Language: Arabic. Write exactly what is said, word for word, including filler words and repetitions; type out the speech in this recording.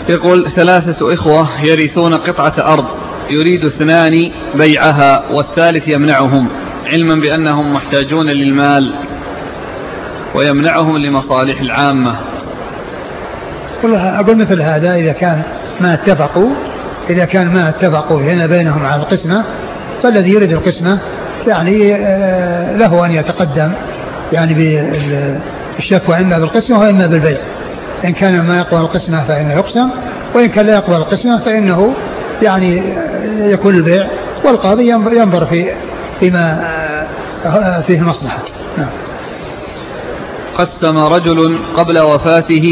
يقول ثلاثة إخوة يرثون قطعة أرض، يريد اثنان بيعها والثالث يمنعهم علما بأنهم محتاجون للمال ويمنعهم لمصالح العامة. والله أقول مثل هذا إذا كان ما اتفقوا إذا كان ما اتفقوا هنا بينهم على القسمة، فالذي يريد القسمة يعني له أن يتقدم يعني بالشكوى إما بالقسمة وإما بالبيع. إن كان ما يقبل القسمة فإنه يقسم، وإن كان لا يقبل القسمة فإنه يعني يكون البيع، والقاضي ينظر في فيما فيه مصلحة. قسم رجل قبل وفاته